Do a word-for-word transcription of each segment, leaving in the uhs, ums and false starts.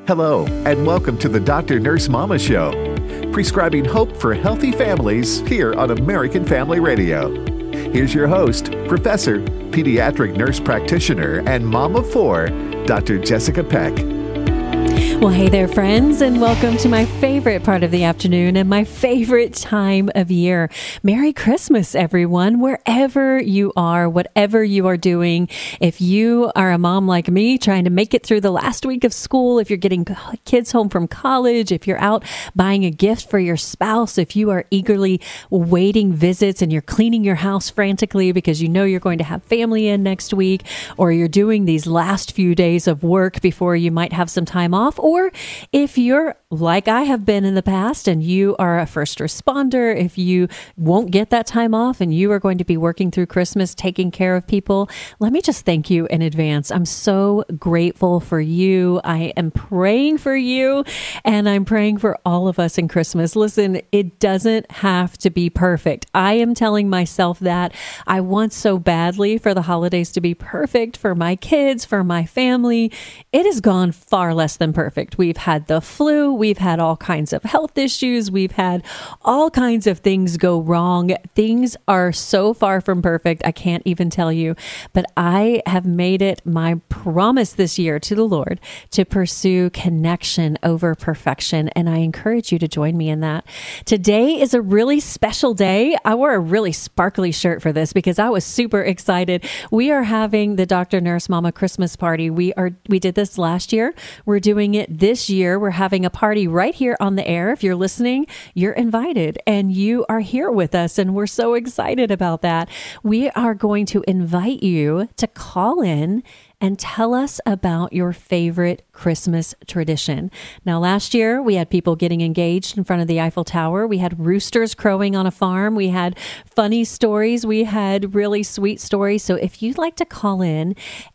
Hello, and welcome to the Doctor Nurse Mama Show, prescribing hope for healthy families here on American Family Radio. Here's your host, Professor, Pediatric Nurse Practitioner, and Mom of Four, Doctor Jessica Peck. Well, hey there, friends, and welcome to my favorite part of the afternoon and my favorite time of year. Merry Christmas, everyone, wherever you are, whatever you are doing. If you are a mom like me trying to make it through the last week of school, if you're getting kids home from college, if you're out buying a gift for your spouse, if you are eagerly waiting visits and you're cleaning your house frantically because you know you're going to have family in next week, or you're doing these last few days of work before you might have some time off, or if you're like I have been in the past and you are a first responder, if you won't get that time off and you are going to be working through Christmas, taking care of people, let me just thank you in advance. I'm so grateful for you. I am praying for you, and I'm praying for all of us in Christmas. Listen, it doesn't have to be perfect. I am telling myself that. I want so badly for the holidays to be perfect for my kids, for my family. It has gone far less than perfect. We've had the flu. We've had all kinds of health issues. We've had all kinds of things go wrong. Things are so far from perfect. I can't even tell you, but I have made it my promise this year to the Lord to pursue connection over perfection. And I encourage you to join me in that. Today is a really special day. I wore a really sparkly shirt for this because I was super excited. We are having the Doctor Nurse Mama Christmas party. We are, we did this last year. We're doing it this year. We're having a party right here on the air. If you're listening, you're invited and you are here with us. And we're so excited about that. We are going to invite you to call in and tell us about your favorite Christmas tradition. Now, last year, we had people getting engaged in front of the Eiffel Tower. We had roosters crowing on a farm. We had funny stories. We had really sweet stories. So if you'd like to call in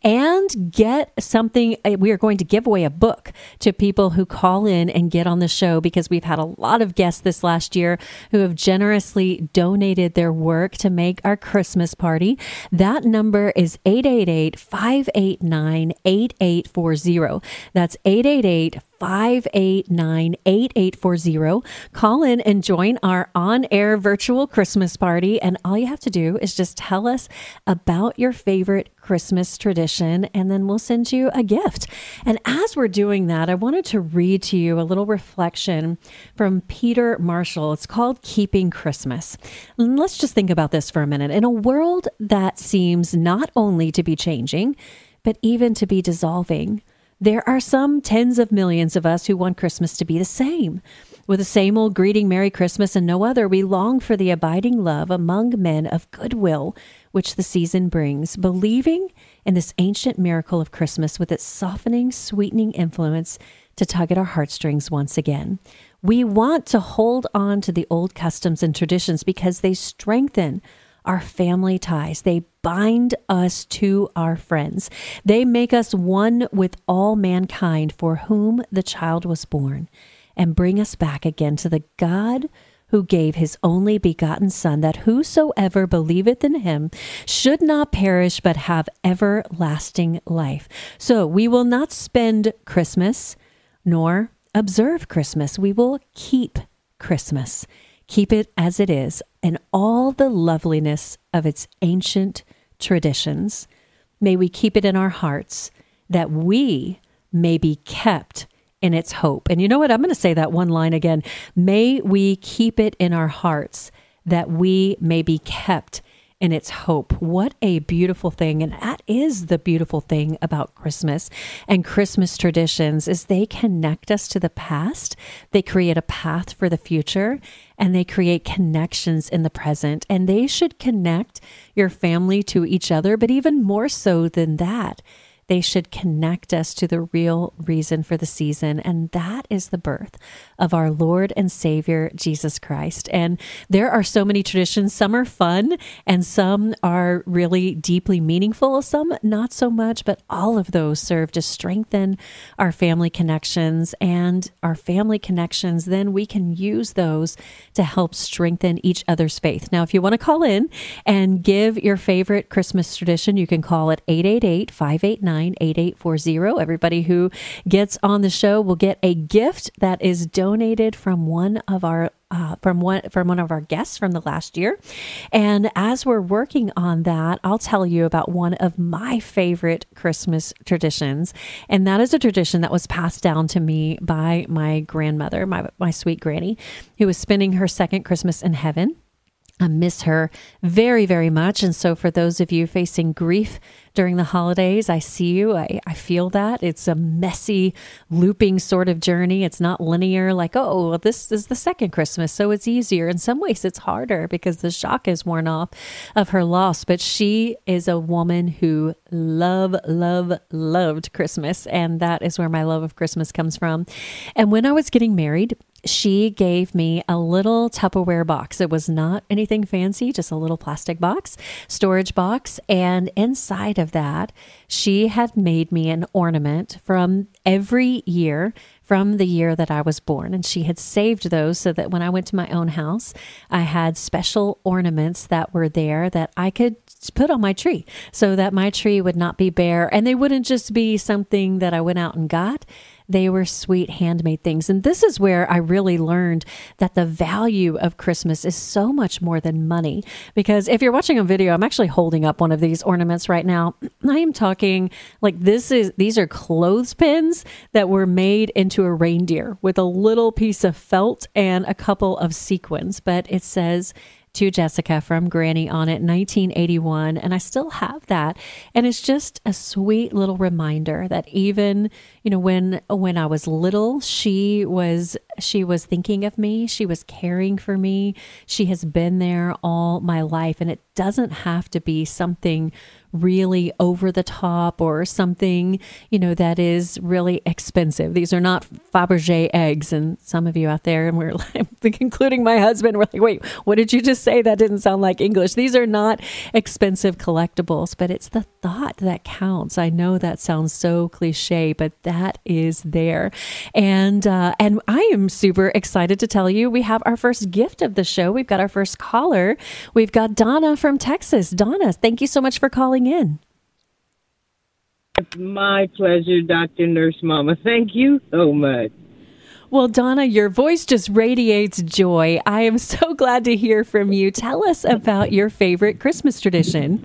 and get something, we are going to give away a book to people who call in and get on the show, because we've had a lot of guests this last year who have generously donated their work to make our Christmas party. That number is eight eight eight, five eight nine, eight eight four zero. That's eight eight eight, five eight nine, eight eight four zero. Call in and join our on-air virtual Christmas party. And all you have to do is just tell us about your favorite Christmas tradition, and then we'll send you a gift. And as we're doing that, I wanted to read to you a little reflection from Peter Marshall. It's called Keeping Christmas. And let's just think about this for a minute. In a world that seems not only to be changing, but even to be dissolving, there are some tens of millions of us who want Christmas to be the same. With the same old greeting, Merry Christmas and no other, we long for the abiding love among men of goodwill, which the season brings, believing in this ancient miracle of Christmas with its softening, sweetening influence to tug at our heartstrings once again. We want to hold on to the old customs and traditions because they strengthen our family ties. They bind us to our friends. They make us one with all mankind for whom the child was born, and bring us back again to the God who gave his only begotten Son, that whosoever believeth in him should not perish but have everlasting life. So we will not spend Christmas nor observe Christmas. We will keep Christmas. Keep it as it is, and all the loveliness of its ancient traditions. May we keep it in our hearts, that we may be kept in its hope. And you know what? I'm going to say that one line again. May we keep it in our hearts, that we may be kept in its hope. What a beautiful thing. And that is the beautiful thing about Christmas and Christmas traditions, is they connect us to the past. They create a path for the future, and they create connections in the present. And they should connect your family to each other, but even more so than that, they should connect us to the real reason for the season, and that is the birth of our Lord and Savior, Jesus Christ. And there are so many traditions. Some are fun, and some are really deeply meaningful, some not so much, but all of those serve to strengthen our family connections, and our family connections, then we can use those to help strengthen each other's faith. Now, if you want to call in and give your favorite Christmas tradition, you can call at eight eight eight, five eight nine, nine, eight eight four zero. Everybody who gets on the show will get a gift that is donated from one of our Uh, from one from one of our guests from the last year. And as we're working on that, I'll tell you about one of my favorite Christmas traditions. And that is a tradition that was passed down to me by my grandmother, my, my sweet granny, who was spending her second Christmas in heaven. I miss her very, very much. And so for those of you facing grief during the holidays, I see you. I, I feel that. It's a messy, looping sort of journey. It's not linear, like, oh, well, this is the second Christmas, so it's easier. In some ways, it's harder because the shock is worn off of her loss. But she is a woman who love, love, loved Christmas. And that is where my love of Christmas comes from. And when I was getting married, she gave me a little Tupperware box. It was not anything fancy, just a little plastic box, storage box. And inside of that, she had made me an ornament from every year from the year that I was born. And she had saved those so that when I went to my own house, I had special ornaments that were there that I could put on my tree so that my tree would not be bare. And they wouldn't just be something that I went out and got. They were sweet handmade things. And this is where I really learned that the value of Christmas is so much more than money. Because if you're watching a video, I'm actually holding up one of these ornaments right now. I am talking like this is, these are clothespins that were made into a reindeer with a little piece of felt and a couple of sequins. But it says, "To Jessica" from Granny on it, nineteen eighty-one. And I still have that. And it's just a sweet little reminder that even, you know, when, when I was little, she was, she was thinking of me. She was caring for me. She has been there all my life. And it doesn't have to be something really over the top or something, you know, that is really expensive. These are not Fabergé eggs. And some of you out there, and we're like, including my husband, we're like, wait, what did you just say? That didn't sound like English. These are not expensive collectibles, but it's the thought that counts. I know that sounds so cliche, but that is there. And, uh, and I am super excited to tell you, we have our first gift of the show. We've got our first caller. We've got Donna from Texas. Donna, thank you so much for calling in. It's my pleasure, Doctor Nurse Mama. Thank you so much. Well, Donna, your voice just radiates joy. I am so glad to hear from you. Tell us about your favorite Christmas tradition.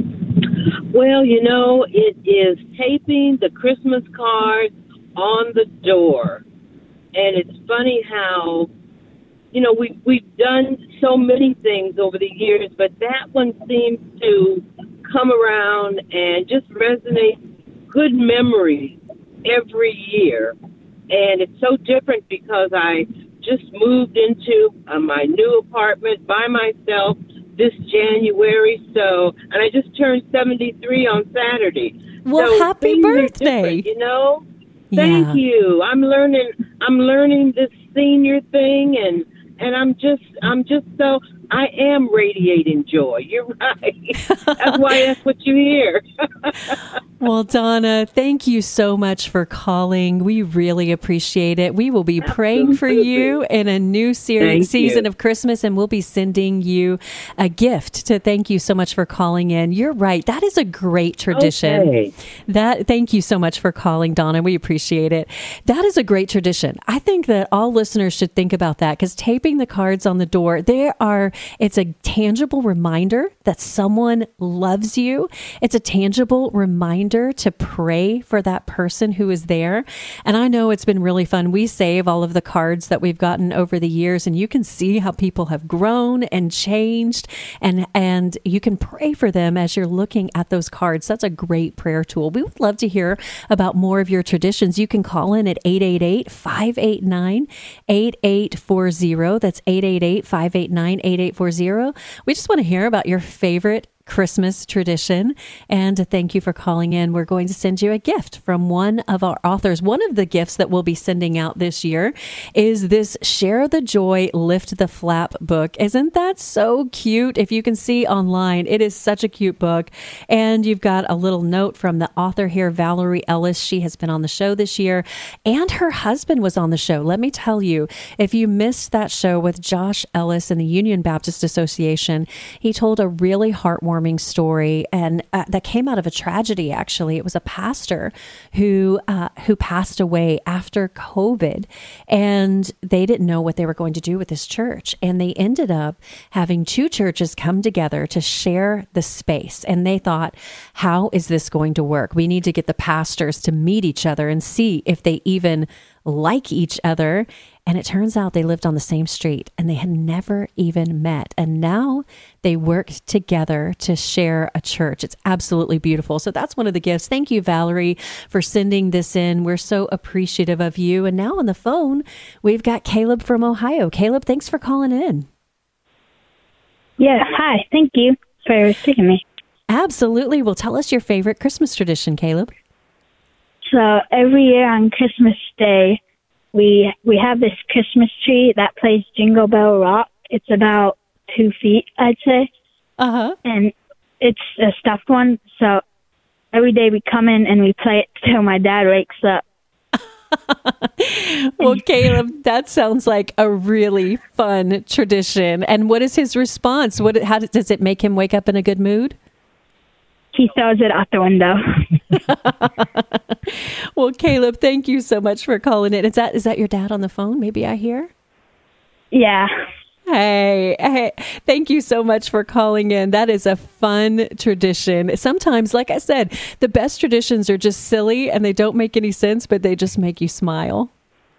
Well, you know, it is taping the Christmas cards on the door. And it's funny how, you know, we, we've done so many things over the years, but that one seems to come around and just resonate good memories every year. And it's so different because I just moved into uh, my new apartment by myself this January. So, and I just turned seventy-three on Saturday. Well, so happy birthday. You know, thank yeah. you. I'm learning, I'm learning this senior thing, and, and I'm just, I'm just so, I am radiating joy. You're right. That's why that's what you hear. Well, Donna, thank you so much for calling. We really appreciate it. We will be Absolutely. praying for you in a new series, season you. of Christmas, and we'll be sending you a gift to thank you so much for calling in. You're right. That is a great tradition. Okay. That, thank you so much for calling, Donna. We appreciate it. That is a great tradition. I think that all listeners should think about that because taping the cards on the door, there are, it's a tangible reminder that someone loves you. It's a tangible reminder to pray for that person who is there. And I know it's been really fun. We save all of the cards that we've gotten over the years, and you can see how people have grown and changed, and, and you can pray for them as you're looking at those cards. That's a great prayer tool. We would love to hear about more of your traditions. You can call in at eight eight eight, five eight nine, eight eight four zero. That's eight eight eight, five eight nine, eight eight four zero. We just want to hear about your favorite Christmas tradition. And thank you for calling in. We're going to send you a gift from one of our authors. One of the gifts that we'll be sending out this year is this Share the Joy, Lift the Flap book. Isn't that so cute? If you can see online, it is such a cute book. And you've got a little note from the author here, Valerie Ellis. She has been on the show this year, and her husband was on the show. Let me tell you, if you missed that show with Josh Ellis and the Union Baptist Association, he told a really heartwarming heartwarming story, and uh, that came out of a tragedy. Actually, it was a pastor who uh, who passed away after COVID, and they didn't know what they were going to do with his church, and they ended up having two churches come together to share the space. And they thought, how is this going to work? We need to get the pastors to meet each other and see if they even like each other. And it turns out they lived on the same street and they had never even met. And now they work together to share a church. It's absolutely beautiful. So that's one of the gifts. Thank you, Valerie, for sending this in. We're so appreciative of you. And now on the phone, we've got Caleb from Ohio. Caleb, thanks for calling in. Yeah, hi. Thank you for taking me. Absolutely. Well, tell us your favorite Christmas tradition, Caleb. So every year on Christmas Day, we we have this Christmas tree that plays Jingle Bell Rock. It's about two feet, I'd say. Uh-huh. And it's a stuffed one. So every day we come in and we play it till my dad wakes up. Well, Caleb, that sounds like a really fun tradition. And what is his response? What? How does, does it make him wake up in a good mood? He throws it out the window. Well, Caleb, thank you so much for calling in. Is that is that your dad on the phone? Maybe I hear? Yeah. Hey, hey, thank you so much for calling in. That is a fun tradition. Sometimes, like I said, the best traditions are just silly and they don't make any sense, but they just make you smile.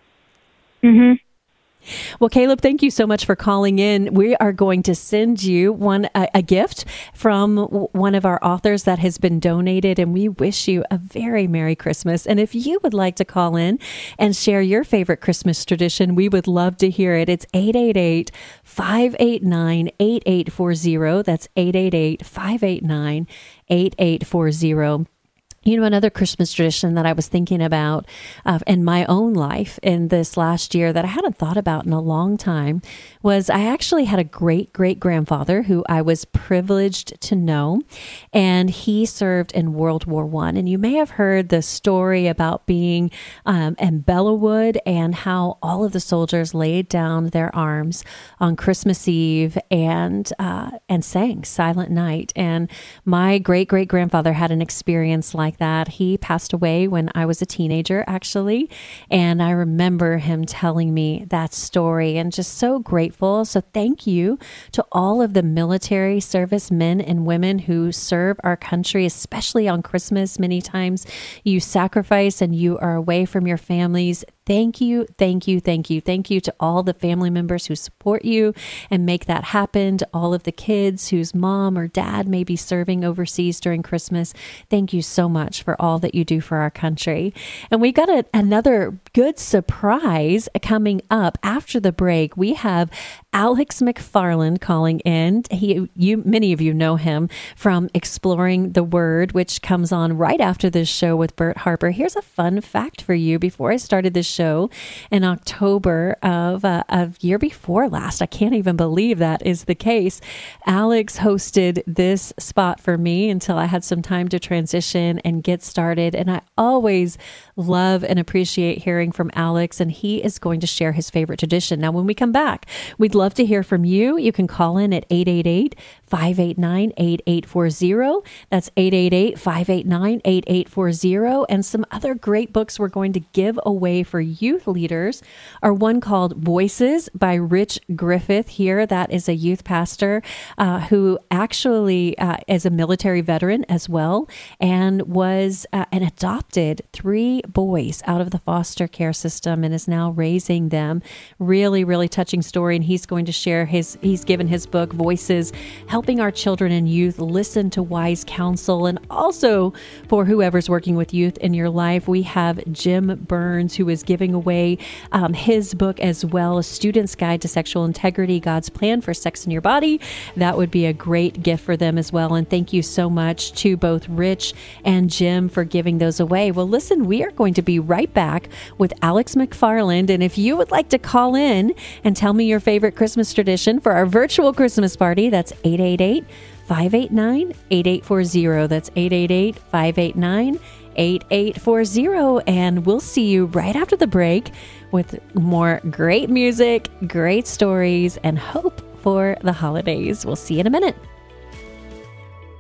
Mm-hmm. Well, Caleb, thank you so much for calling in. We are going to send you one a, a gift from w- one of our authors that has been donated, and we wish you a very Merry Christmas. And if you would like to call in and share your favorite Christmas tradition, we would love to hear it. It's eight eight eight, five eight nine, eight eight four zero. That's eight eight eight, five eight nine, eight eight four zero. You know, another Christmas tradition that I was thinking about uh, in my own life in this last year that I hadn't thought about in a long time was I actually had a great, great grandfather who I was privileged to know, and he served in World War One. And you may have heard the story about being um, in Bellawood and how all of the soldiers laid down their arms on Christmas Eve and uh, and sang Silent Night. And my great, great grandfather had an experience like that. He passed away when I was a teenager, actually. And I remember him telling me that story and just so grateful. So thank you to all of the military service men and women who serve our country, especially on Christmas. Many times you sacrifice and you are away from your families. Thank you, thank you, thank you. Thank you to all the family members who support you and make that happen, to all of the kids whose mom or dad may be serving overseas during Christmas. Thank you so much for all that you do for our country. And we got a, another good surprise coming up after the break. We have Alex McFarland calling in. He, you, many of you know him from Exploring the Word, which comes on right after this show with Bert Harper. Here's a fun fact for you. Before I started this show in October of uh, of year before last, I can't even believe that is the case. Alex hosted this spot for me until I had some time to transition and get started. And I always love and appreciate hearing from Alex, and he is going to share his favorite tradition. Now, when we come back, we'd love to hear from you. You can call in at eight eight eight, five eight nine, eight eight four zero. That's eight eight eight, five eight nine, eight eight four zero. And some other great books we're going to give away for youth leaders are one called Voices by Rich Griffith here. That is a youth pastor uh, who actually uh, is a military veteran as well and was uh, and adopted three boys out of the foster care system and is now raising them. Really, really touching story. And he's going to share his, he's given his book, Voices, helping our children and youth listen to wise counsel. And also for whoever's working with youth in your life, we have Jim Burns, who is giving away um, his book as well, A Student's Guide to Sexual Integrity, God's Plan for Sex in Your Body. That would be a great gift for them as well. And thank you so much to both Rich and Jim for giving those away. Well, listen, we are going to be right back with Alex McFarland. And if you would like to call in and tell me your favorite Christmas tradition for our virtual Christmas party, that's eight eight eight, five eight nine, eight eight four zero. That's eight eight eight, five eight nine, eight eight four zero. And we'll see you right after the break with more great music, great stories, and hope for the holidays. We'll see you in a minute.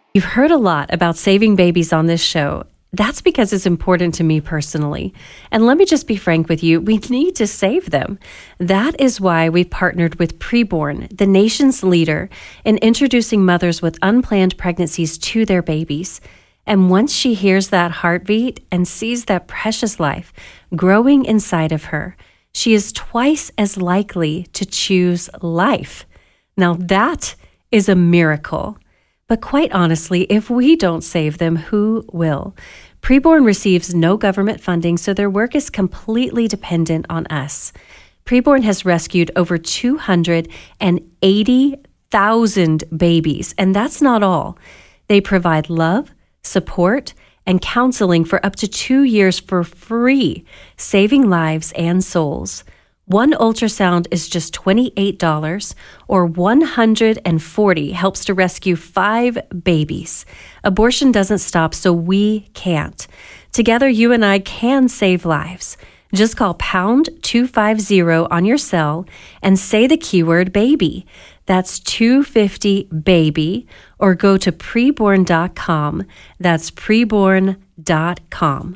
You've heard a lot about saving babies on this show. That's because it's important to me personally. And let me just be frank with you, we need to save them. That is why we've partnered with Preborn, the nation's leader in introducing mothers with unplanned pregnancies to their babies. And once she hears that heartbeat and sees that precious life growing inside of her, she is twice as likely to choose life. Now that is a miracle. But quite honestly, if we don't save them, who will? Preborn receives no government funding, so their work is completely dependent on us. Preborn has rescued over two hundred eighty thousand babies, and that's not all. They provide love, support, and counseling for up to two years for free, saving lives and souls. One ultrasound is just twenty-eight dollars, or one hundred forty dollars helps to rescue five babies. Abortion doesn't stop, so we can't. Together, you and I can save lives. Just call pound two fifty on your cell and say the keyword baby. That's two fifty baby, or go to preborn dot com. That's preborn dot com.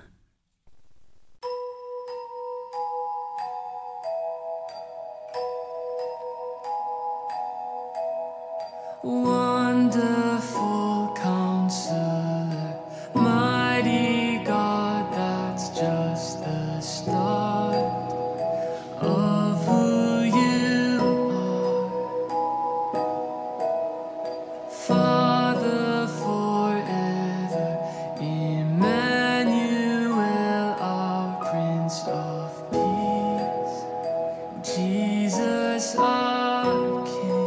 Wonderful Counselor, mighty God, that's just the start of who you are. Father forever, Emmanuel, our Prince of Peace, Jesus our King.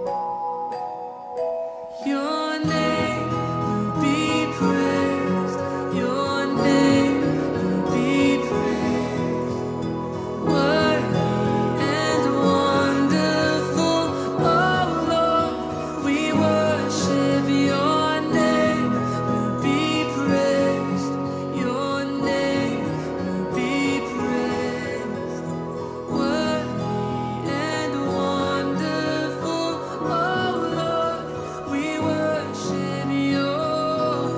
Your name will be praised. Your name will be praised. Worthy and wonderful, oh Lord, we worship. Your name will be praised. Your name will be praised. Worthy and wonderful, oh Lord, we worship your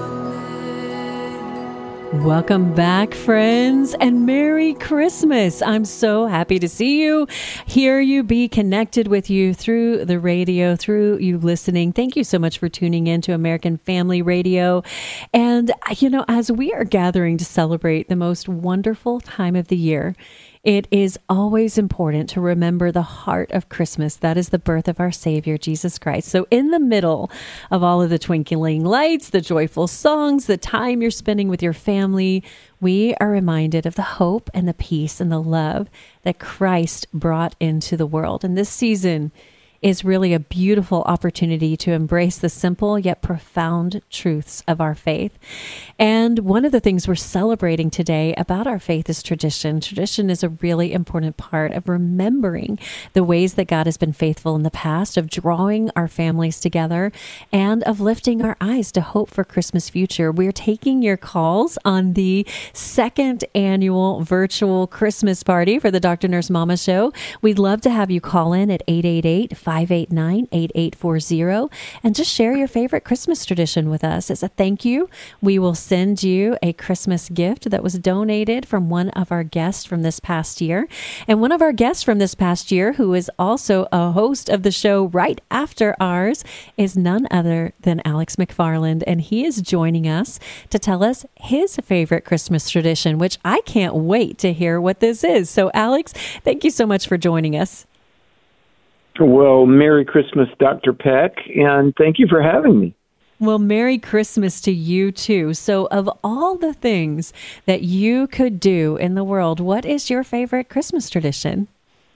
name. Welcome back, friends, and Merry Christmas. I'm so happy to see you, hear you, be connected with you through the radio, through you listening. Thank you so much for tuning in to American Family Radio. And, you know, as we are gathering to celebrate the most wonderful time of the year, it is always important to remember the heart of Christmas. That is the birth of our Savior, Jesus Christ. So in the middle of all of the twinkling lights, the joyful songs, the time you're spending with your family, we are reminded of the hope and the peace and the love that Christ brought into the world. And this season is really a beautiful opportunity to embrace the simple yet profound truths of our faith. And one of the things we're celebrating today about our faith is tradition. Tradition is a really important part of remembering the ways that God has been faithful in the past, of drawing our families together, and of lifting our eyes to hope for Christmas future. We're taking your calls on the second annual virtual Christmas party for the Doctor Nurse Mama Show. We'd love to have you call in at eight eight eight, five eight nine, eight eight four zero and just share your favorite Christmas tradition with us. As a thank you, we will send you a Christmas gift that was donated from one of our guests from this past year. And one of our guests from this past year, who is also a host of the show right after ours, is none other than Alex McFarland. And he is joining us to tell us his favorite Christmas tradition, which I can't wait to hear what this is. So Alex, thank you so much for joining us. Well, Merry Christmas, Doctor Peck, and thank you for having me. Well, Merry Christmas to you, too. So of all the things that you could do in the world, what is your favorite Christmas tradition?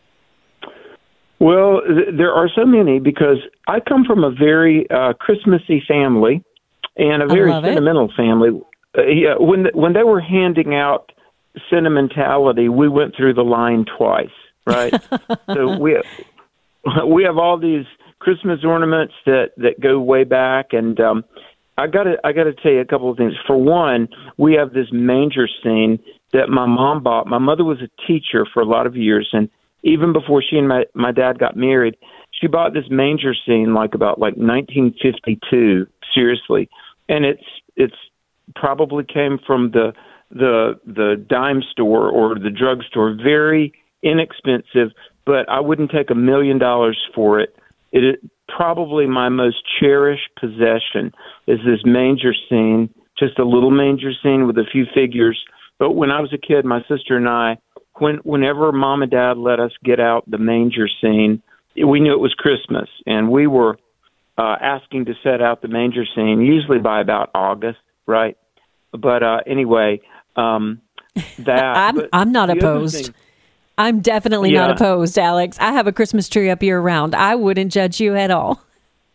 Well, th- there are so many because I come from a very uh, Christmassy family and a very sentimental it. family. Uh, yeah, when, when they were handing out sentimentality, we went through the line twice, right? So we we have all these Christmas ornaments that, that go way back, and um, I got to I got to tell you a couple of things. For one, we have this manger scene that my mom bought. My mother was a teacher for a lot of years, and even before she and my, my dad got married, she bought this manger scene like about like nineteen fifty-two. Seriously, and it's it's probably came from the the the dime store or the drugstore. Very inexpensive, but I wouldn't take a million dollars for it. It is probably my most cherished possession is this manger scene, just a little manger scene with a few figures. But when I was a kid, my sister and I, when whenever Mom and Dad let us get out the manger scene, we knew it was Christmas, and we were uh, asking to set out the manger scene usually by about August, right? But uh, anyway, um, that I'm but I'm not the other opposed. thing- I'm definitely Yeah. not opposed, Alex. I have a Christmas tree up year round. I wouldn't judge you at all.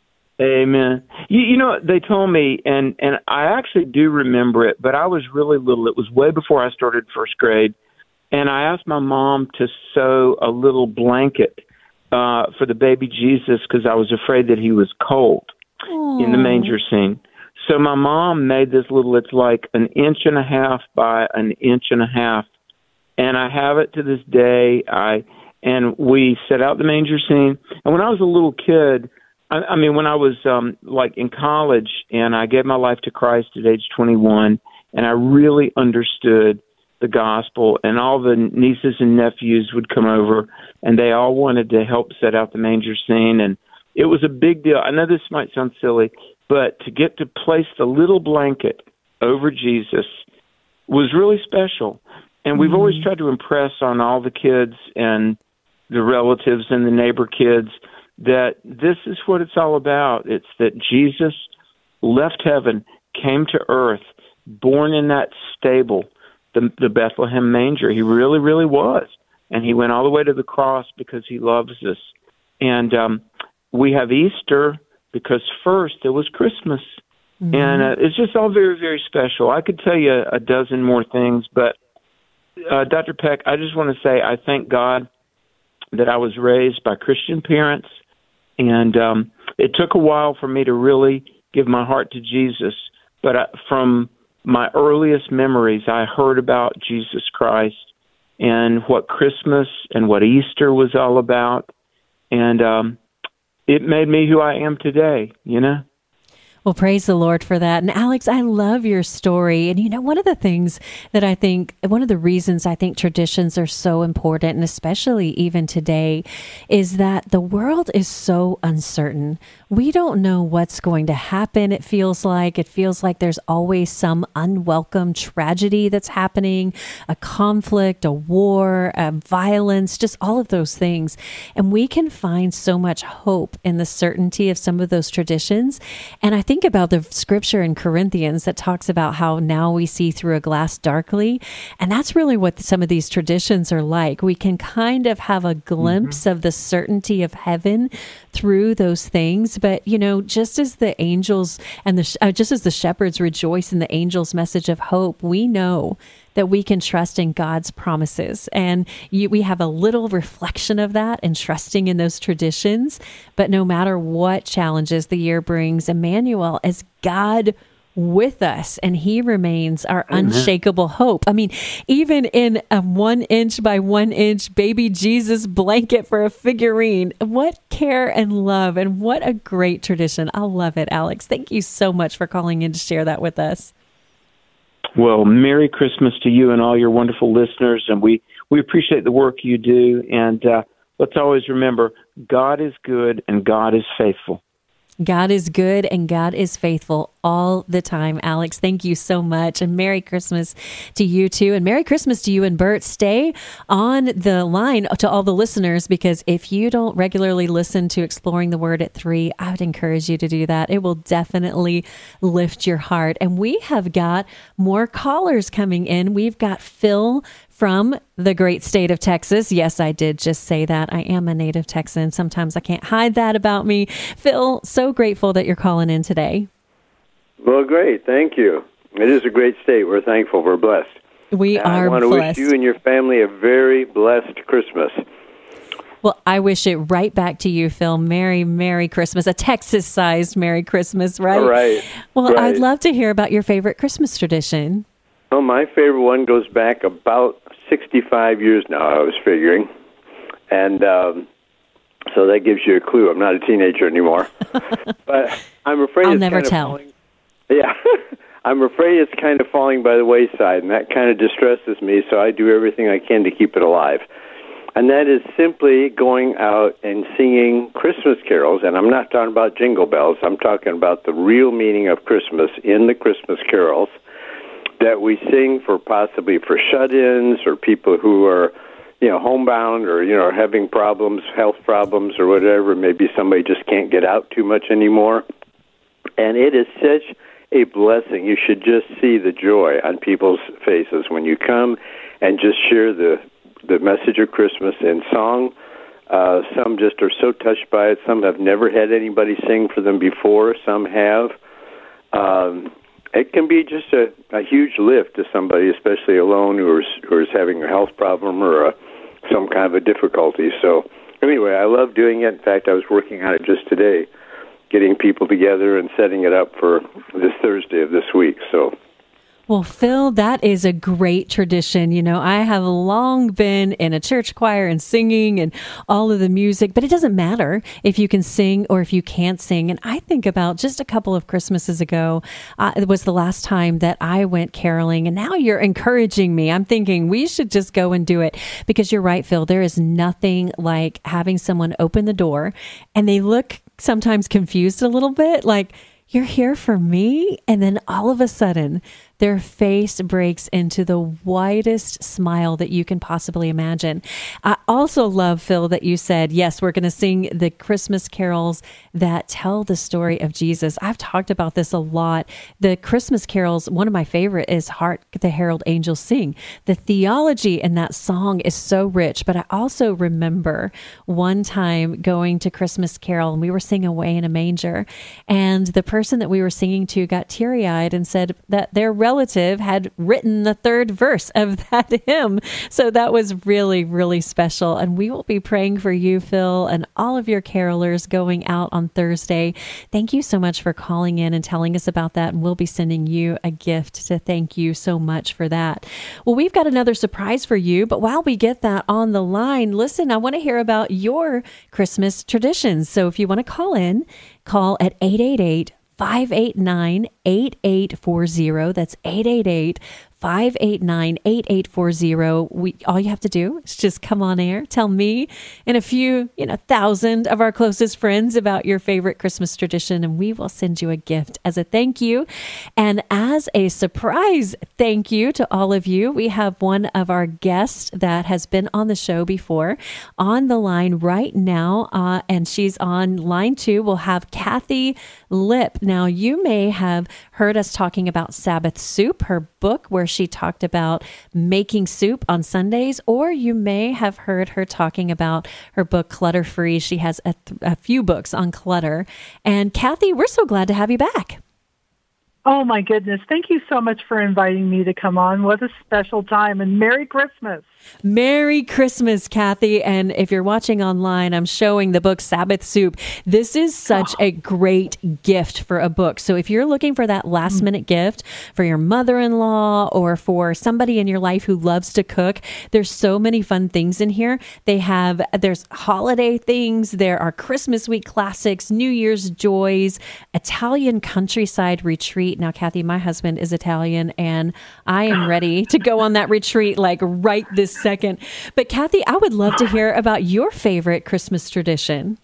Amen. You, you know, they told me, and, and I actually do remember it, but I was really little. It was way before I started first grade. And I asked my mom to sew a little blanket uh, for the baby Jesus because I was afraid that he was cold in the manger scene. So my mom made this little, it's like an inch and a half by an inch and a half. And I have it to this day. I and we set out the manger scene. And when I was a little kid, I, I mean, when I was um, like in college, and I gave my life to Christ at age twenty-one, and I really understood the gospel. And all the nieces and nephews would come over, and they all wanted to help set out the manger scene. And it was a big deal. I know this might sound silly, but to get to place the little blanket over Jesus was really special. And we've always tried to impress on all the kids and the relatives and the neighbor kids that this is what it's all about. It's that Jesus left heaven, came to earth, born in that stable, the, the Bethlehem manger. He really, really was. And he went all the way to the cross because he loves us. And um, we have Easter because first it was Christmas. Mm-hmm. And uh, it's just all very, very special. I could tell you a, a dozen more things, but Uh, Doctor Peck, I just want to say I thank God that I was raised by Christian parents, and um, it took a while for me to really give my heart to Jesus. But I, from my earliest memories, I heard about Jesus Christ and what Christmas and what Easter was all about, and um, it made me who I am today, you know? Well, praise the Lord for that. And Alex, I love your story. And you know, one of the things that I think, one of the reasons I think traditions are so important, and especially even today, is that the world is so uncertain. We don't know what's going to happen. It feels like, it feels like there's always some unwelcome tragedy that's happening, a conflict, a war, a violence, just all of those things. And we can find so much hope in the certainty of some of those traditions. And I think about the scripture in Corinthians that talks about how now we see through a glass darkly. And that's really what some of these traditions are like. We can kind of have a glimpse mm-hmm. of the certainty of heaven through those things. But, you know, just as the angels and the, uh, just as the shepherds rejoice in the angel's message of hope, we know that we can trust in God's promises. And you, we have a little reflection of that and trusting in those traditions. But no matter what challenges the year brings, Emmanuel is God with us, and he remains our Amen. Unshakable hope. I mean, even in a one inch by one inch baby Jesus blanket for a figurine, what care and love, and what a great tradition. I love it, Alex. Thank you so much for calling in to share that with us. Well, Merry Christmas to you and all your wonderful listeners, and we, we appreciate the work you do, and uh, let's always remember, God is good and God is faithful. God is good and God is faithful all the time. Alex, thank you so much. And Merry Christmas to you too. And Merry Christmas to you and Bert. Stay on the line to all the listeners, because if you don't regularly listen to Exploring the Word at three, I would encourage you to do that. It will definitely lift your heart. And we have got more callers coming in. We've got Phil from the great state of Texas. Yes, I did just say that. I am a native Texan. Sometimes I can't hide that about me. Phil, so grateful that you're calling in today. Well, great. Thank you. It is a great state. We're thankful. We're blessed. We and are I want to blessed. wish you and your family a very blessed Christmas. Well, I wish it right back to you, Phil. Merry, Merry Christmas. A Texas-sized Merry Christmas, right? Right. Well, right. I'd love to hear about your favorite Christmas tradition. Oh, my favorite one goes back about sixty-five years now, I was figuring. And um, so that gives you a clue. I'm not a teenager anymore. But I'm afraid I'll it's never kind of tell. falling, yeah, I'm afraid it's kind of falling by the wayside, and that kind of distresses me, so I do everything I can to keep it alive. And that is simply going out and singing Christmas carols, and I'm not talking about jingle bells. I'm talking about the real meaning of Christmas in the Christmas carols that we sing for possibly for shut-ins or people who are, you know, homebound or, you know, are having problems, health problems or whatever. Maybe somebody just can't get out too much anymore. And it is such a blessing. You should just see the joy on people's faces when you come and just share the the message of Christmas in song. Uh, some just are so touched by it. Some have never had anybody sing for them before. Some have. Um, it can be just a, a huge lift to somebody, especially alone, who is, who is having a health problem or a, some kind of a difficulty. So anyway, I love doing it. In fact, I was working on it just today, getting people together and setting it up for this Thursday of this week. So. Well, Phil, that is a great tradition. You know, I have long been in a church choir and singing and all of the music, but it doesn't matter if you can sing or if you can't sing. And I think about just a couple of Christmases ago, uh, it was the last time that I went caroling. And now you're encouraging me. I'm thinking we should just go and do it, because you're right, Phil. There is nothing like having someone open the door and they look sometimes confused a little bit, like, you're here for me? And then all of a sudden, their face breaks into the widest smile that you can possibly imagine. I also love, Phil, that you said, yes, we're going to sing the Christmas carols that tell the story of Jesus. I've talked about this a lot. The Christmas carols, one of my favorite is Hark the Herald Angels Sing. The theology in that song is so rich, but I also remember one time going to Christmas carol and we were singing Away in a Manger, and the person that we were singing to got teary-eyed and said that their relative had written the third verse of that hymn. So that was really, really special. And we will be praying for you, Phil, and all of your carolers going out on Thursday. Thank you so much for calling in and telling us about that. And we'll be sending you a gift to thank you so much for that. Well, we've got another surprise for you. But while we get that on the line, listen, I want to hear about your Christmas traditions. So if you want to call in, call at eight eight eight, five eight nine, eight eight four zero. That's eight eight eight, five eight nine, eight eight four zero. We, all you have to do is just come on air, tell me and a few, you know, thousand of our closest friends about your favorite Christmas tradition, and we will send you a gift as a thank you. And as a surprise thank you to all of you, we have one of our guests that has been on the show before on the line right now, uh, and she's on line two. We'll have Kathy Lipp. Now, you may have heard us talking about Sabbath Soup, her book where she talked about making soup on Sundays, or you may have heard her talking about her book Clutter Free. She has a, th- a few books on clutter. And Kathy, we're so glad to have you back. Oh, my goodness. Thank you so much for inviting me to come on. What a special time, and Merry Christmas. Merry Christmas, Kathy. And if you're watching online, I'm showing the book Sabbath Soup. This is such a great gift for a book. So if you're looking for that last minute gift for your mother-in-law or for somebody in your life who loves to cook, there's so many fun things in here. They have, there's holiday things. There are Christmas week classics, New Year's joys, Italian countryside retreat. Now, Kathy, my husband is Italian, and I am ready to go on that retreat like right this second. But Kathy, I would love to hear about your favorite Christmas tradition.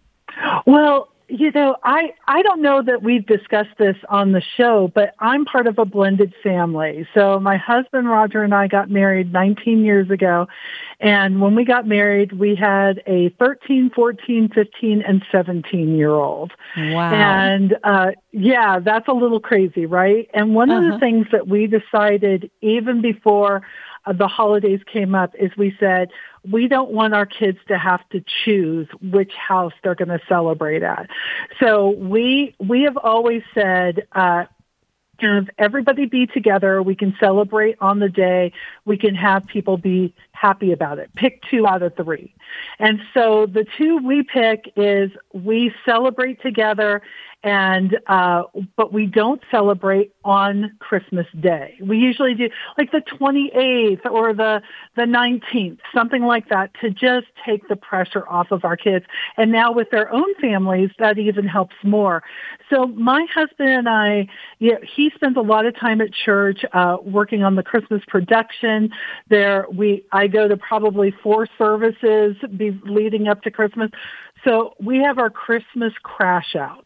Well, you know, I, I don't know that we've discussed this on the show, but I'm part of a blended family. So my husband, Roger, and I got married nineteen years ago. And when we got married, we had a thirteen, fourteen, fifteen, and seventeen-year-old. Wow. And, uh, yeah, that's a little crazy, right? And one uh-huh. of the things that we decided even before uh, the holidays came up is we said, we don't want our kids to have to choose which house they're going to celebrate at. So we we have always said, uh, have everybody be together. We can celebrate on the day. We can have people be happy about it. Pick two out of three. And so the two we pick is we celebrate together, And, uh, but we don't celebrate on Christmas Day. We usually do like the twenty-eighth or the, the nineteenth, something like that, to just take the pressure off of our kids. And now with their own families, that even helps more. So my husband and I, yeah, he spends a lot of time at church, uh, working on the Christmas production. There, we, I go to probably four services be leading up to Christmas. So we have our Christmas crash out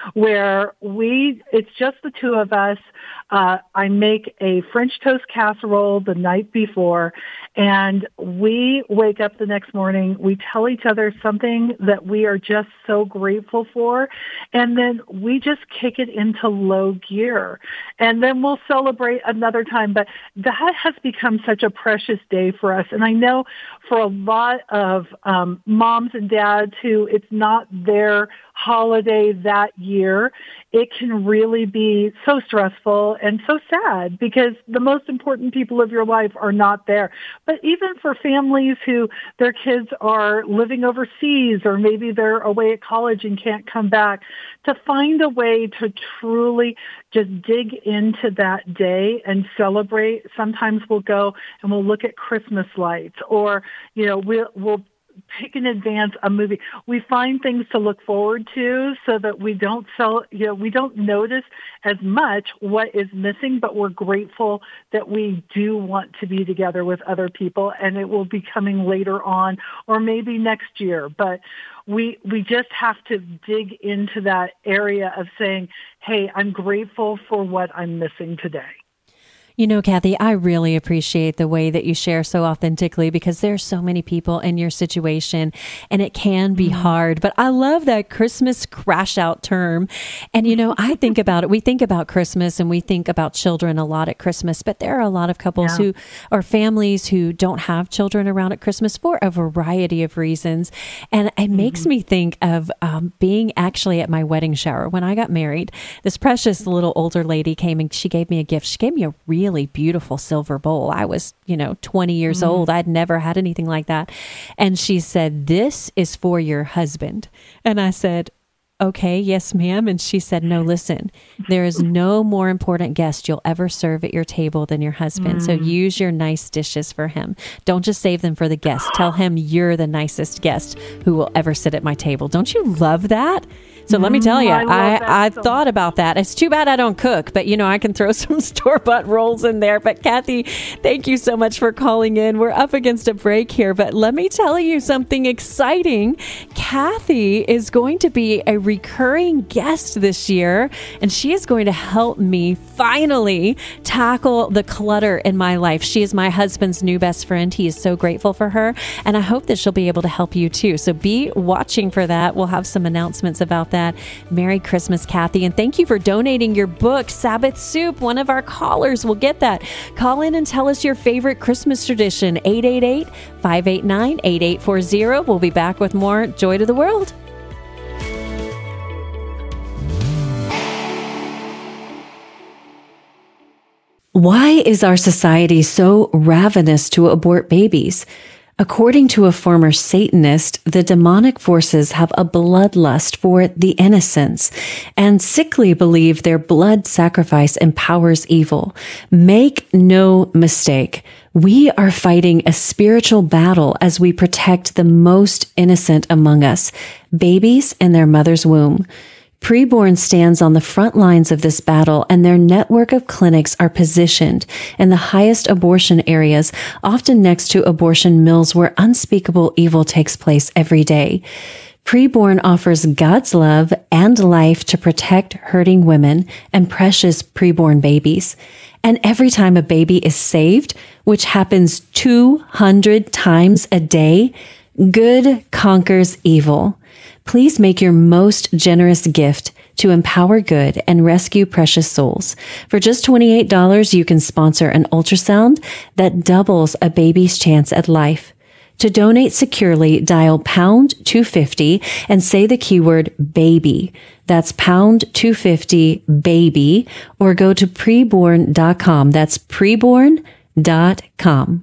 where we, it's just the two of us. Uh, I make a French toast casserole the night before, and we wake up the next morning. We tell each other something that we are just so grateful for, and then we just kick it into low gear. And then we'll celebrate another time. But that has become such a precious day for us. And I know for a lot of um, moms and dads who it's not their holiday that year, it can really be so stressful and so sad because the most important people of your life are not there. But even for families who their kids are living overseas or maybe they're away at college and can't come back, to find a way to truly just dig into that day and celebrate. Sometimes we'll go and we'll look at Christmas lights, or, you know, we'll, we'll pick in advance a movie. We find things to look forward to so that we don't sell, you know, we don't notice as much what is missing, but we're grateful that we do want to be together with other people, and it will be coming later on or maybe next year. But we we just have to dig into that area of saying, hey, I'm grateful for what I'm missing today. You know, Kathy, I really appreciate the way that you share so authentically, because there's so many people in your situation and it can be hard. But I love that Christmas crash out term. And, you know, I think about it. We think about Christmas and we think about children a lot at Christmas, but there are a lot of couples yeah. who or families who don't have children around at Christmas for a variety of reasons. And it mm-hmm. makes me think of um, being actually at my wedding shower. When I got married, this precious little older lady came and she gave me a gift. She gave me a really really beautiful silver bowl. I was, you know, twenty years mm. old. I'd never had anything like that. And she said, "This is for your husband." And I said, "Okay, yes, ma'am." And she said, "No, listen, there is no more important guest you'll ever serve at your table than your husband. Mm. So use your nice dishes for him. Don't just save them for the guest. Tell him you're the nicest guest who will ever sit at my table." Don't you love that? So let me tell you, I, I, I so thought about that. It's too bad I don't cook, but, you know, I can throw some store-bought rolls in there. But Kathy, thank you so much for calling in. We're up against a break here, but let me tell you something exciting. Kathy is going to be a recurring guest this year, and she is going to help me finally tackle the clutter in my life. She is my husband's new best friend. He is so grateful for her, and I hope that she'll be able to help you too. So be watching for that. We'll have some announcements about that. that. Merry Christmas, Kathy. And thank you for donating your book, Sabbath Soup. One of our callers will get that. Call in and tell us your favorite Christmas tradition. eight eight eight, five eight nine, eight eight four zero. We'll be back with more Joy to the World. Why is our society so ravenous to abort babies? According to a former Satanist, the demonic forces have a bloodlust for the innocents and sickly believe their blood sacrifice empowers evil. Make no mistake, we are fighting a spiritual battle as we protect the most innocent among us, babies in their mother's womb. Preborn stands on the front lines of this battle, and their network of clinics are positioned in the highest abortion areas, often next to abortion mills where unspeakable evil takes place every day. Preborn offers God's love and life to protect hurting women and precious preborn babies. And every time a baby is saved, which happens two hundred times a day, good conquers evil. Please make your most generous gift to empower good and rescue precious souls. For just twenty-eight dollars, you can sponsor an ultrasound that doubles a baby's chance at life. To donate securely, dial pound two fifty and say the keyword baby. That's pound two fifty baby, or go to preborn dot com. That's preborn dot com.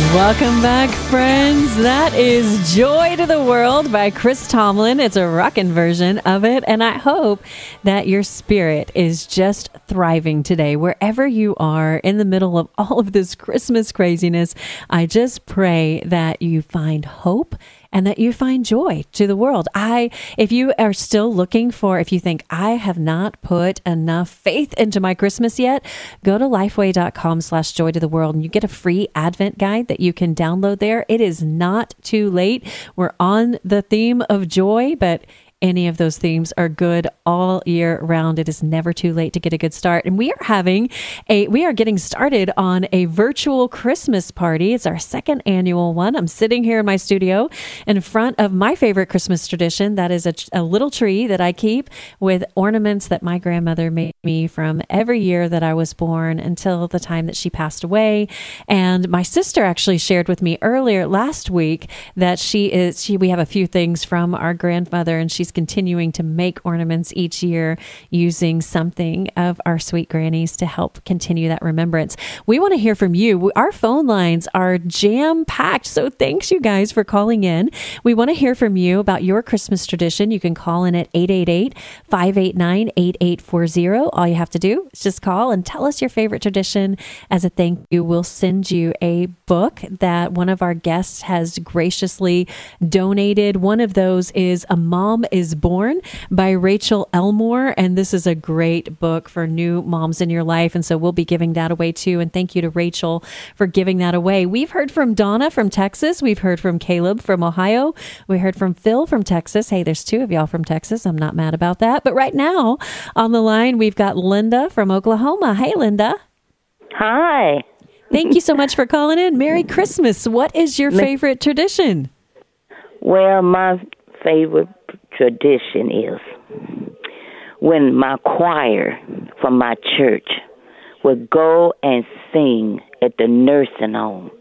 Welcome back, friends. That is Joy to the World by Chris Tomlin. It's a rockin' version of it, and I hope that your spirit is just thriving today. Wherever you are in the middle of all of this Christmas craziness, I just pray that you find hope and that you find joy to the world. I, if you are still looking for, if you think I have not put enough faith into my Christmas yet, go to lifeway.com slash joy to the world and you get a free Advent guide that you can download there. It is not too late. We're on the theme of joy, but any of those themes are good all year round. It is never too late to get a good start. And we are having a, we are getting started on a virtual Christmas party. It's our second annual one. I'm sitting here in my studio in front of my favorite Christmas tradition. That is a, a little tree that I keep with ornaments that my grandmother made me from every year that I was born until the time that she passed away. And my sister actually shared with me earlier last week that she is, she, we have a few things from our grandmother, and she's continuing to make ornaments each year using something of our sweet grannies to help continue that remembrance. We want to hear from you. Our phone lines are jam-packed, so thanks you guys for calling in. We want to hear from you about your Christmas tradition. You can call in at eight eight eight, five eight nine, eight eight four zero. All you have to do is just call and tell us your favorite tradition. As a thank you, we'll send you a book that one of our guests has graciously donated. One of those is A Mom is Born by Rachel Elmore. And this is a great book for new moms in your life. And so we'll be giving that away too. And thank you to Rachel for giving that away. We've heard from Donna from Texas. We've heard from Caleb from Ohio. We heard from Phil from Texas. Hey, there's two of y'all from Texas. I'm not mad about that. But right now on the line, we've got Linda from Oklahoma. Hey, Linda. Hi. Thank you so much for calling in. Merry Christmas. What is your favorite tradition? Well, my favorite tradition is when my choir from my church would go and sing at the nursing home.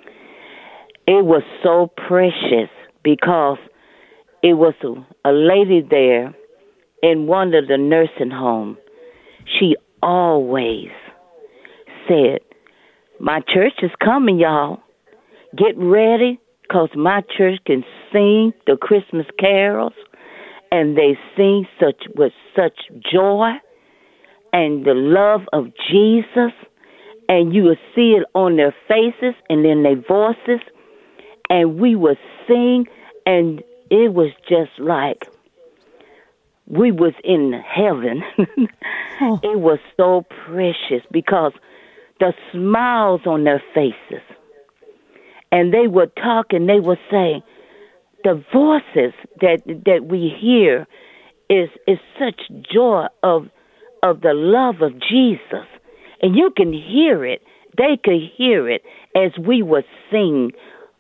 It was so precious because it was a, a lady there in one of the nursing homes. She always said, "My church is coming, y'all. Get ready, because my church can sing the Christmas carols." And they sing such with such joy and the love of Jesus. And you will see it on their faces and in their voices. And we would sing, and it was just like we was in heaven. Oh. It was so precious because the smiles on their faces. And they would talk and they would say, the voices that that we hear is is such joy of of the love of Jesus. And you can hear it. They could hear it as we would sing.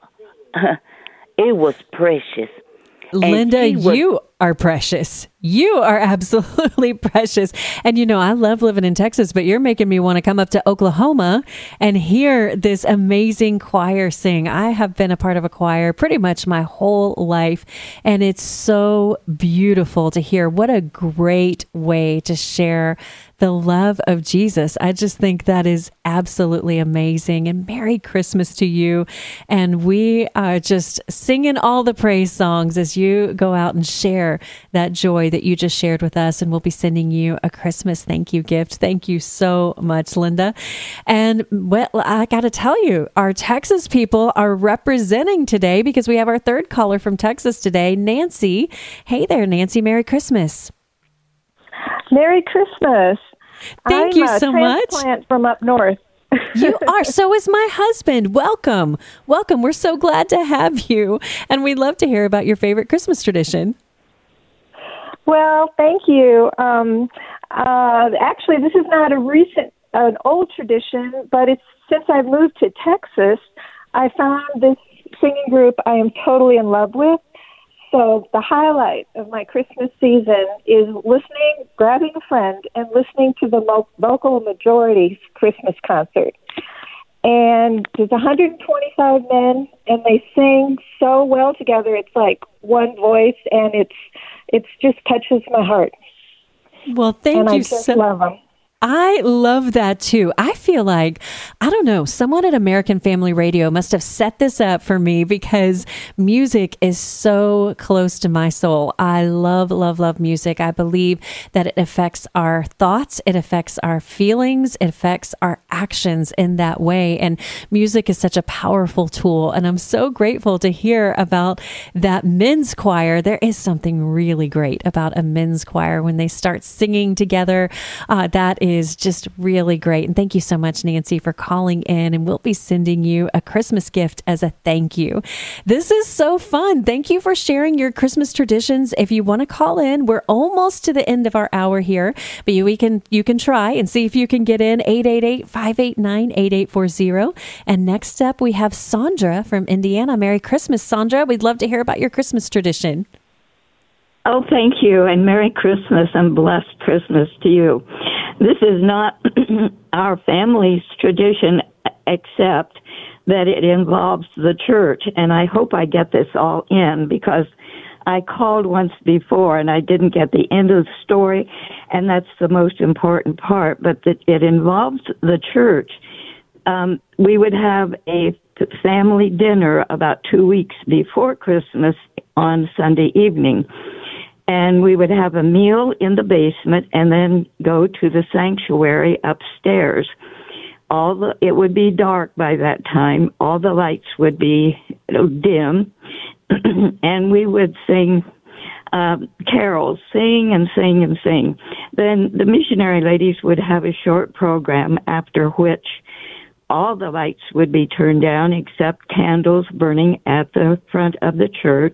It was precious. Linda, was, you are precious. You are absolutely precious. And you know, I love living in Texas, but you're making me want to come up to Oklahoma and hear this amazing choir sing. I have been a part of a choir pretty much my whole life, and it's so beautiful to hear. What a great way to share the love of Jesus. I just think that is absolutely amazing. And Merry Christmas to you. And we are just singing all the praise songs as you go out and share that joy that you just shared with us. And we'll be sending you a Christmas thank you gift. Thank you so much, Linda. And well, I got to tell you, our Texas people are representing today because we have our third caller from Texas today, Nancy. Hey there, Nancy. Merry Christmas. Merry Christmas. Thank I'm you so a much. Transplant from up north. You are. So is my husband. Welcome. Welcome. We're so glad to have you. And we'd love to hear about your favorite Christmas tradition. Well, thank you. Um, uh, actually, this is not a recent, an old tradition, but it's since I moved to Texas, I found this singing group I am totally in love with. So the highlight of my Christmas season is listening, grabbing a friend, and listening to the mo- Vocal Majority's Christmas concert. And there's one hundred twenty-five men, and they sing so well together. It's like one voice, and it's it's just touches my heart. Well, thank and you I just so love them. I love that too. I feel like, I don't know, someone at American Family Radio must have set this up for me because music is so close to my soul. I love, love, love music. I believe that it affects our thoughts, it affects our feelings, it affects our actions in that way. And music is such a powerful tool. And I'm so grateful to hear about that men's choir. There is something really great about a men's choir when they start singing together. Uh, that is is just really great. And thank you so much, Nancy, for calling in. And we'll be sending you a Christmas gift as a thank you. This is so fun. Thank you for sharing your Christmas traditions. If you want to call in, we're almost to the end of our hour here, but you, we can, you can try and see if you can get in. Eight eight eight, five eight nine, eight eight four zero. And next up, we have Sandra from Indiana. Merry Christmas, Sandra. We'd love to hear about your Christmas tradition. Oh, thank you, and Merry Christmas and blessed Christmas to you. This is not our family's tradition, except that it involves the church, and I hope I get this all in because I called once before and I didn't get the end of the story, and that's the most important part, but that it involves the church. Um, we would have a family dinner about two weeks before Christmas on Sunday evening. And we would have a meal in the basement and then go to the sanctuary upstairs. All the, it would be dark by that time. All the lights would be dim. And we would sing um, carols, sing and sing and sing. Then the missionary ladies would have a short program after which all the lights would be turned down except candles burning at the front of the church.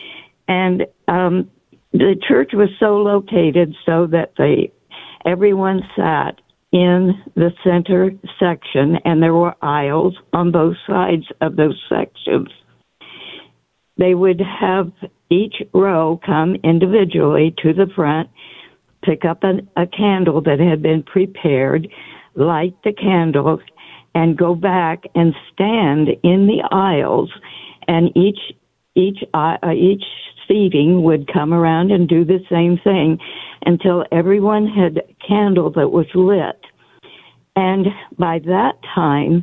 And um the church was so located so that they, everyone sat in the center section, and there were aisles on both sides of those sections. They would have each row come individually to the front, pick up an, a candle that had been prepared, light the candle, and go back and stand in the aisles, and each each uh, each seating would come around and do the same thing until everyone had a candle that was lit. And by that time,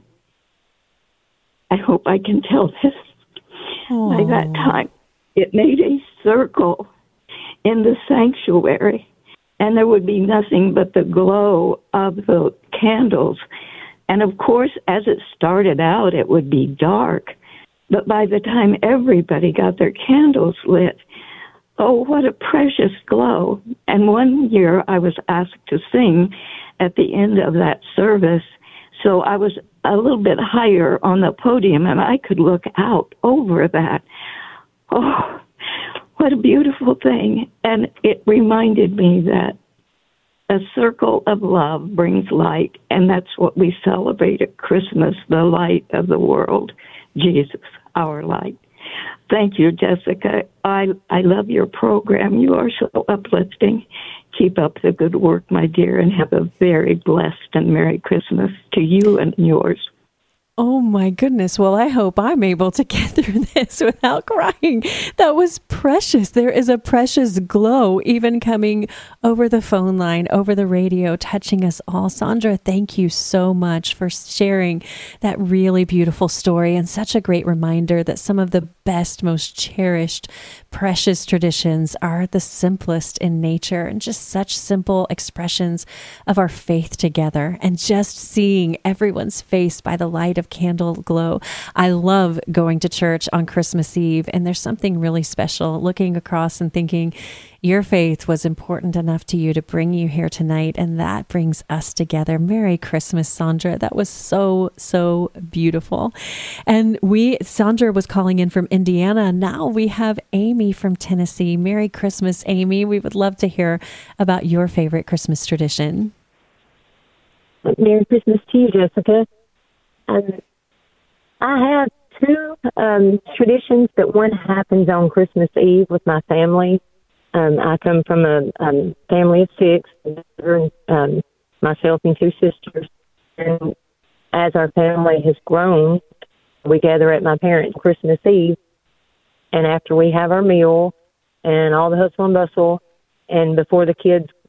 I hope I can tell this, Aww. By that time, it made a circle in the sanctuary, and there would be nothing but the glow of the candles. And of course, as it started out, it would be dark. But by the time everybody got their candles lit, oh, what a precious glow. And one year I was asked to sing at the end of that service, so I was a little bit higher on the podium and I could look out over that. Oh, what a beautiful thing. And it reminded me that a circle of love brings light, and that's what we celebrate at Christmas, the light of the world. Jesus, our light. Thank you, Jessica. I I love your program. You are so uplifting. Keep up the good work, my dear, and have a very blessed and Merry Christmas to you and yours. Oh my goodness. Well, I hope I'm able to get through this without crying. That was precious. There is a precious glow even coming over the phone line, over the radio, touching us all. Sandra, thank you so much for sharing that really beautiful story and such a great reminder that some of the best, most cherished, precious traditions are the simplest in nature and just such simple expressions of our faith together and just seeing everyone's face by the light of candle glow. I love going to church on Christmas Eve, and there's something really special looking across and thinking your faith was important enough to you to bring you here tonight, and that brings us together. Merry Christmas, Sandra. That was so, so beautiful. And we, Sandra was calling in from Indiana. Now we have Amy from Tennessee. Merry Christmas, Amy. We would love to hear about your favorite Christmas tradition. Merry Christmas to you, Jessica. Um, I have two um, traditions that one happens on Christmas Eve with my family. Um, I come from a um, family of six, um, myself and two sisters. And as our family has grown, we gather at my parents' Christmas Eve. And after we have our meal and all the hustle and bustle, and before the kids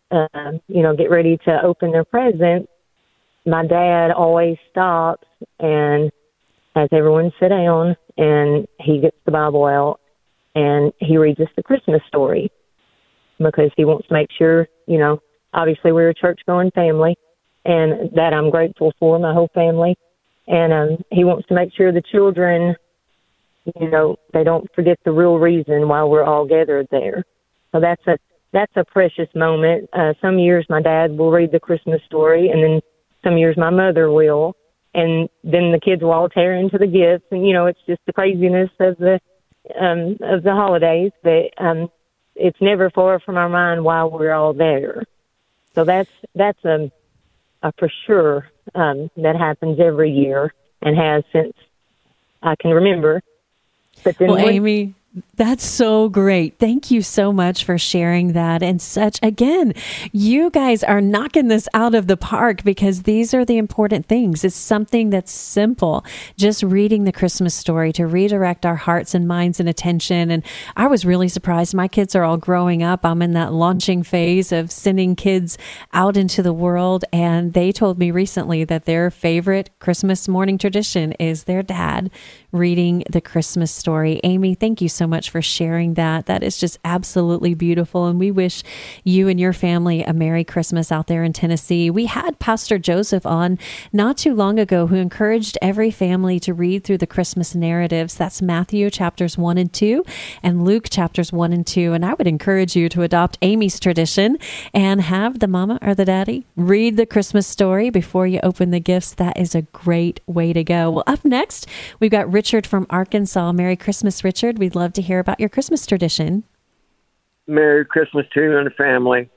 uh, you know, get ready to open their presents, my dad always stops and has everyone sit down, and he gets the Bible out, and he reads us the Christmas story, because he wants to make sure, you know, obviously we're a church-going family, and that I'm grateful for, my whole family. And um, he wants to make sure the children, you know, they don't forget the real reason why we're all gathered there. So that's a that's a precious moment. Uh, some years my dad will read the Christmas story, and then some years my mother will, and then the kids will all tear into the gifts. And you know, it's just the craziness of the um, of the holidays. But um, it's never far from our mind why we're all there. So that's that's a, a for sure um, that happens every year and has since I can remember. But then well, when, Amy, that's so great. Thank you so much for sharing that. And such, again, you guys are knocking this out of the park, because these are the important things. It's something that's simple, just reading the Christmas story to redirect our hearts and minds and attention. And I was really surprised. My kids are all growing up. I'm in that launching phase of sending kids out into the world. And they told me recently that their favorite Christmas morning tradition is their dad reading the Christmas story. Amy, thank you so much for sharing that. That is just absolutely beautiful. And we wish you and your family a Merry Christmas out there in Tennessee. We had Pastor Joseph on not too long ago, who encouraged every family to read through the Christmas narratives. That's Matthew chapters one and two and Luke chapters one and two. And I would encourage you to adopt Amy's tradition and have the mama or the daddy read the Christmas story before you open the gifts. That is a great way to go. Well, up next, we've got Richard from Arkansas. Merry Christmas, Richard. We'd love to hear about your Christmas tradition. Merry Christmas to you and the family.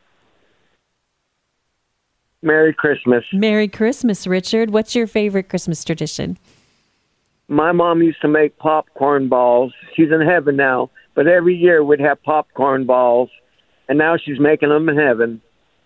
Merry Christmas. Merry Christmas, Richard. What's your favorite Christmas tradition? My mom used to make popcorn balls. She's in heaven now, but every year we'd have popcorn balls, and now she's making them in heaven.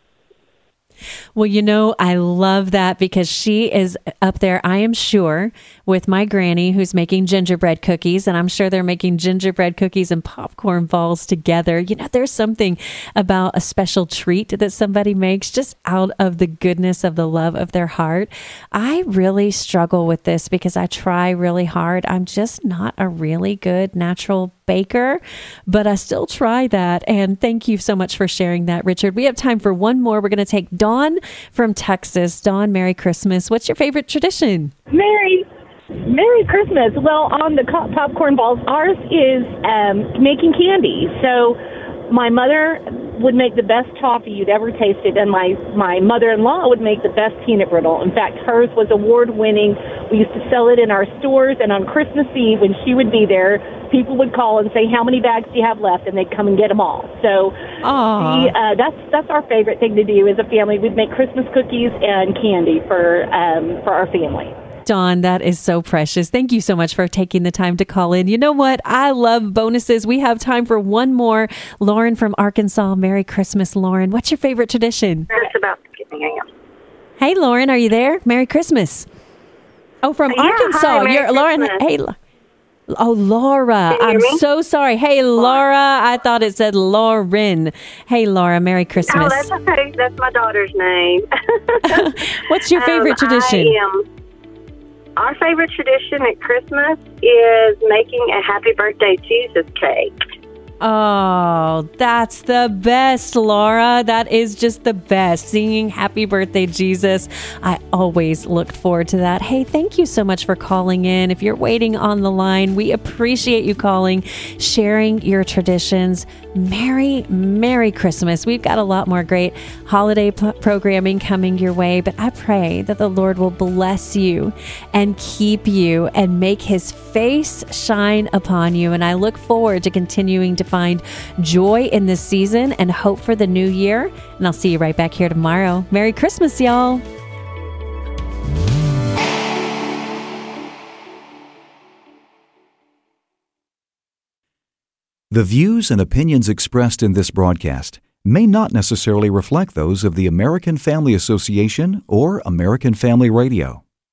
Well, you know, I love that, because she is up there, I am sure, with my granny, who's making gingerbread cookies, and I'm sure they're making gingerbread cookies and popcorn balls together. You know, there's something about a special treat that somebody makes just out of the goodness of the love of their heart. I really struggle with this because I try really hard. I'm just not a really good natural baker, but I still try that. And thank you so much for sharing that, Richard. We have time for one more. We're going to take Dawn from Texas. Dawn, Merry Christmas. What's your favorite tradition? Merry Merry Christmas. Well, on the co- popcorn balls, ours is um, making candy. So my mother would make the best toffee you'd ever tasted, and my, my mother-in-law would make the best peanut brittle. In fact, hers was award-winning. We used to sell it in our stores, and on Christmas Eve, when she would be there, people would call and say, how many bags do you have left? And they'd come and get them all. So she, uh, that's that's our favorite thing to do as a family. We'd make Christmas cookies and candy for um, for our family. Dawn, that is so precious. Thank you so much for taking the time to call in. You know what? I love bonuses. We have time for one more. Lauren from Arkansas. Merry Christmas, Lauren. What's your favorite tradition? It's about Thanksgiving. I am. Hey, Lauren, are you there? Merry Christmas. Oh, from Yeah, Arkansas. hi, Merry You're Lauren. Christmas. Hey, La- oh, Laura. Can you hear I'm me? so sorry. Hey, Laura. I thought it said Lauren. Hey, Laura. Merry Christmas. Oh, that's okay. That's my daughter's name. What's your favorite um, tradition? I am. Our favorite tradition at Christmas is making a Happy Birthday Jesus cake. Oh, that's the best, Laura. That is just the best. Singing Happy Birthday, Jesus. I always look forward to that. Hey, thank you so much for calling in. If you're waiting on the line, we appreciate you calling, sharing your traditions. Merry, Merry Christmas. We've got a lot more great holiday p- programming coming your way, but I pray that the Lord will bless you and keep you and make his face shine upon you. And I look forward to continuing to find joy in this season and hope for the new year. And I'll see you right back here tomorrow. Merry Christmas, y'all. The views and opinions expressed in this broadcast may not necessarily reflect those of the American Family Association or American Family Radio.